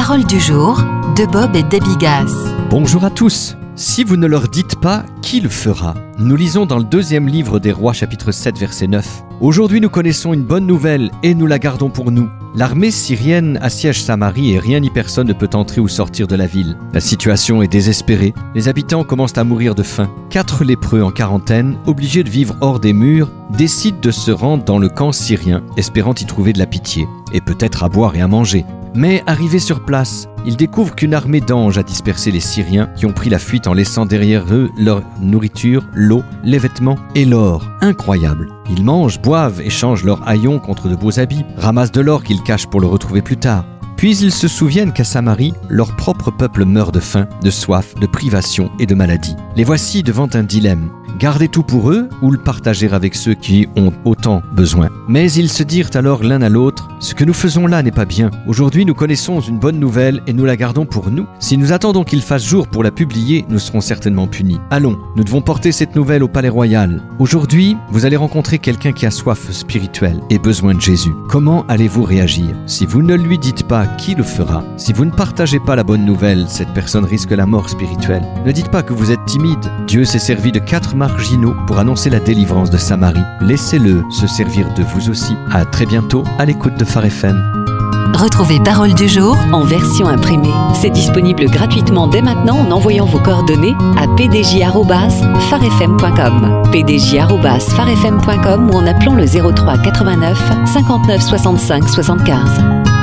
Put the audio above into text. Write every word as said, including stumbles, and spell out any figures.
Parole du jour de Bob et Debbie Gass. Bonjour à tous. Si vous ne leur dites pas, qui le fera ? Nous lisons dans le deuxième livre des Rois, chapitre sept, verset neuf. Aujourd'hui, nous connaissons une bonne nouvelle et nous la gardons pour nous. L'armée syrienne assiège Samarie et rien ni personne ne peut entrer ou sortir de la ville. La situation est désespérée. Les habitants commencent à mourir de faim. Quatre lépreux en quarantaine, obligés de vivre hors des murs, décident de se rendre dans le camp syrien, espérant y trouver de la pitié et peut-être à boire et à manger. Mais arrivés sur place, ils découvrent qu'une armée d'anges a dispersé les Syriens qui ont pris la fuite en laissant derrière eux leur nourriture, l'eau, les vêtements et l'or. Incroyable. Ils mangent, boivent, échangent leurs haillons contre de beaux habits, ramassent de l'or qu'ils cachent pour le retrouver plus tard. Puis ils se souviennent qu'à Samarie, leur propre peuple meurt de faim, de soif, de privation et de maladie. Les voici devant un dilemme. Garder tout pour eux ou le partager avec ceux qui ont autant besoin. Mais ils se dirent alors l'un à l'autre, « Ce que nous faisons là n'est pas bien. Aujourd'hui, nous connaissons une bonne nouvelle et nous la gardons pour nous. Si nous attendons qu'il fasse jour pour la publier, nous serons certainement punis. Allons, nous devons porter cette nouvelle au palais royal. Aujourd'hui, vous allez rencontrer quelqu'un qui a soif spirituelle et besoin de Jésus. Comment allez-vous réagir? Si vous ne lui dites pas, qui le fera? Si vous ne partagez pas la bonne nouvelle, cette personne risque la mort spirituelle. Ne dites pas que vous êtes timide. Dieu s'est servi de quatre marginaux pour annoncer la délivrance de Samarie. Laissez-le se servir de vous aussi. À très bientôt à l'écoute de Phare F M. Retrouvez Parole du jour en version imprimée. C'est disponible gratuitement dès maintenant en envoyant vos coordonnées à p d j arobase phare f m point com, p d j arobase phare f m point com ou en appelant le zéro trois quatre-vingt-neuf cinquante-neuf soixante-cinq soixante-quinze.